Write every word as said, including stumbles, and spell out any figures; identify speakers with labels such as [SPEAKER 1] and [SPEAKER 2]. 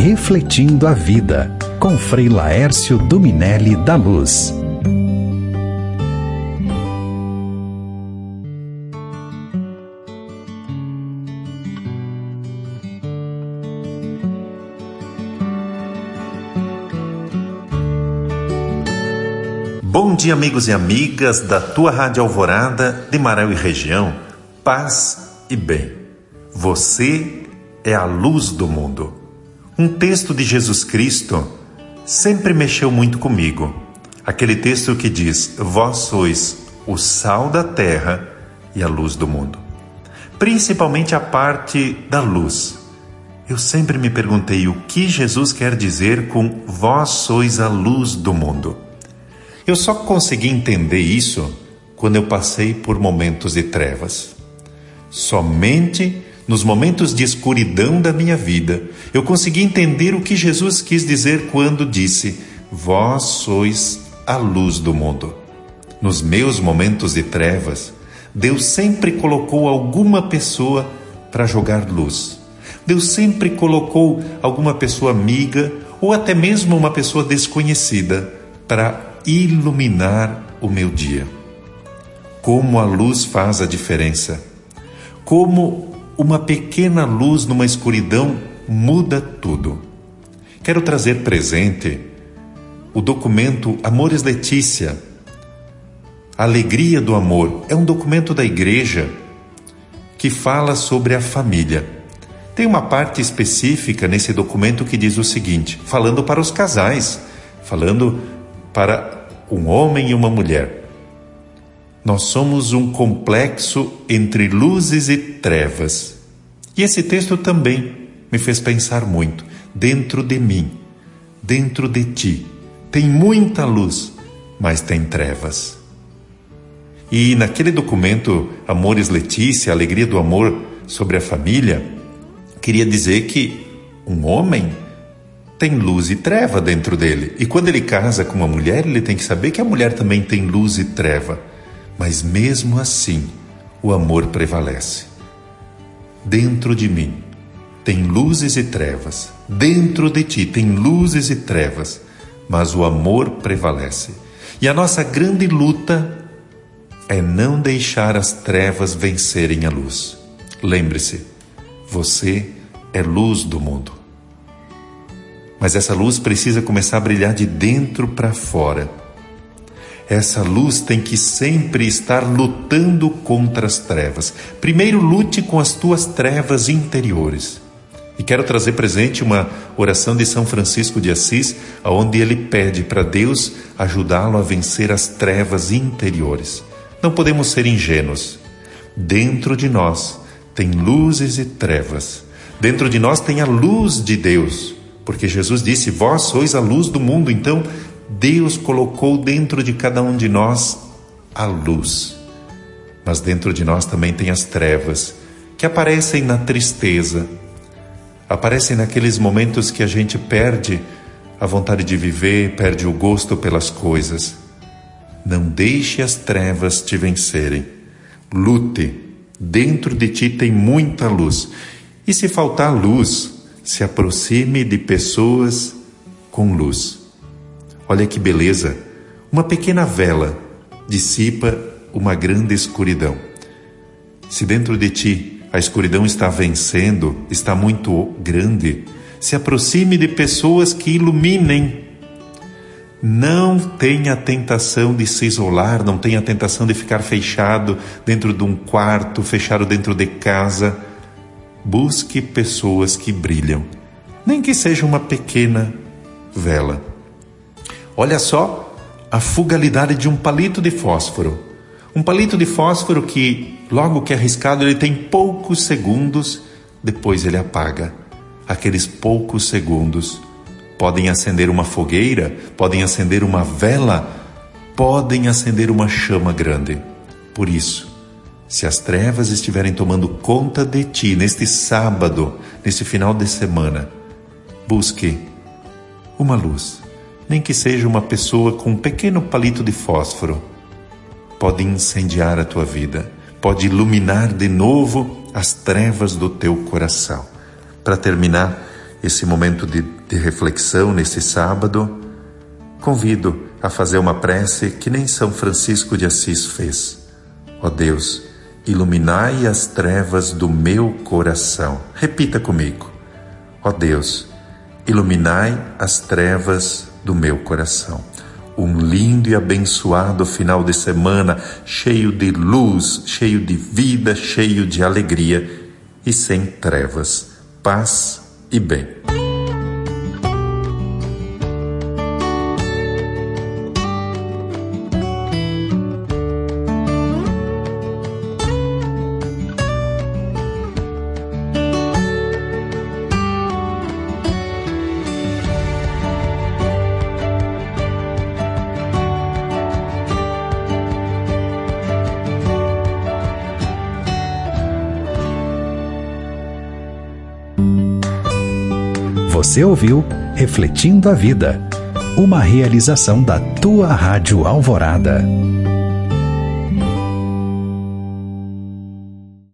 [SPEAKER 1] Refletindo a Vida, com Frei Laércio Dominelli da Luz.
[SPEAKER 2] Bom dia, amigos e amigas da tua Rádio Alvorada, de Marel e região. Paz e bem. Você é a luz do mundo. Um texto de Jesus Cristo sempre mexeu muito comigo. Aquele texto que diz: vós sois o sal da terra e a luz do mundo. Principalmente a parte da luz. Eu sempre me perguntei o que Jesus quer dizer com vós sois a luz do mundo. Eu só consegui entender isso quando eu passei por momentos de trevas. Somente nos momentos de escuridão da minha vida, eu consegui entender o que Jesus quis dizer quando disse: vós sois a luz do mundo. Nos meus momentos de trevas, Deus sempre colocou alguma pessoa para jogar luz. Deus sempre colocou alguma pessoa amiga ou até mesmo uma pessoa desconhecida para iluminar o meu dia. Como a luz faz a diferença. Como uma pequena luz numa escuridão muda tudo. Quero trazer presente o documento Amores Letícia. A Alegria do Amor é um documento da igreja que fala sobre a família. Tem uma parte específica nesse documento que diz o seguinte, falando para os casais, falando para um homem e uma mulher. Nós somos um complexo entre luzes e trevas. E esse texto também me fez pensar muito. Dentro de mim, dentro de ti, tem muita luz, mas tem trevas. E naquele documento Amores Letícia, Alegria do Amor sobre a família, queria dizer que um homem tem luz e treva dentro dele. E quando ele casa com uma mulher, ele tem que saber que a mulher também tem luz e treva. Mas mesmo assim, o amor prevalece. Dentro de mim tem luzes e trevas. Dentro de ti tem luzes e trevas. Mas o amor prevalece. E a nossa grande luta é não deixar as trevas vencerem a luz. Lembre-se, você é luz do mundo. Mas essa luz precisa começar a brilhar de dentro para fora. Essa luz tem que sempre estar lutando contra as trevas. Primeiro lute com as tuas trevas interiores. E quero trazer presente uma oração de São Francisco de Assis, onde ele pede para Deus ajudá-lo a vencer as trevas interiores. Não podemos ser ingênuos. Dentro de nós tem luzes e trevas. Dentro de nós tem a luz de Deus. Porque Jesus disse, vós sois a luz do mundo. Então, Deus colocou dentro de cada um de nós a luz. Mas dentro de nós também tem as trevas, que aparecem na tristeza, aparecem naqueles momentos que a gente perde a vontade de viver, perde o gosto pelas coisas. Não deixe as trevas te vencerem. Lute. Dentro de ti tem muita luz. E se faltar luz, se aproxime de pessoas com luz. Olha que beleza! Uma pequena vela dissipa uma grande escuridão. Se dentro de ti a escuridão está vencendo, está muito grande, se aproxime de pessoas que iluminem. Não tenha a tentação de se isolar, não tenha a tentação de ficar fechado dentro de um quarto, fechado dentro de casa. Busque pessoas que brilham, nem que seja uma pequena vela. Olha só a fugalidade de um palito de fósforo. Um palito de fósforo que, logo que é arriscado, ele tem poucos segundos, depois ele apaga. Aqueles poucos segundos podem acender uma fogueira, podem acender uma vela, podem acender uma chama grande. Por isso, se as trevas estiverem tomando conta de ti neste sábado, neste final de semana, busque uma luz, nem que seja uma pessoa com um pequeno palito de fósforo. Pode incendiar a tua vida, pode iluminar de novo as trevas do teu coração. Para terminar esse momento de de reflexão nesse sábado, convido a fazer uma prece que nem São Francisco de Assis fez. Ó Deus, iluminai as trevas do meu coração. Repita comigo. Ó Deus, iluminai as trevas do meu coração. Um lindo e abençoado final de semana, cheio de luz, cheio de vida, cheio de alegria e sem trevas. Paz e bem.
[SPEAKER 1] Você ouviu Refletindo a Vida, uma realização da Tua Rádio Alvorada.